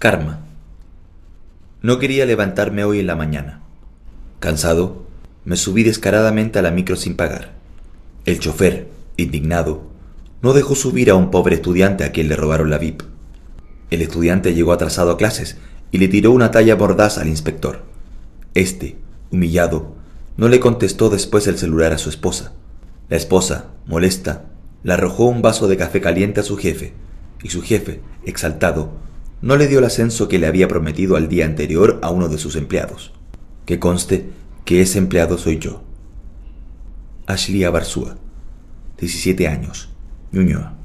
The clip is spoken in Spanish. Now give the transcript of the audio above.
Karma. No quería levantarme hoy en la mañana. Cansado, me subí descaradamente a la micro sin pagar. El chofer, indignado, no dejó subir a un pobre estudiante a quien le robaron la VIP. El estudiante llegó atrasado a clases y le tiró una talla mordaz al inspector. Este, humillado, no le contestó después el celular a su esposa. La esposa, molesta, le arrojó un vaso de café caliente a su jefe, y su jefe, exaltado, no le dio el ascenso que le había prometido al día anterior a uno de sus empleados. Que conste que ese empleado soy yo. Ashley Abarzúa, 17 años, Ñuñoa.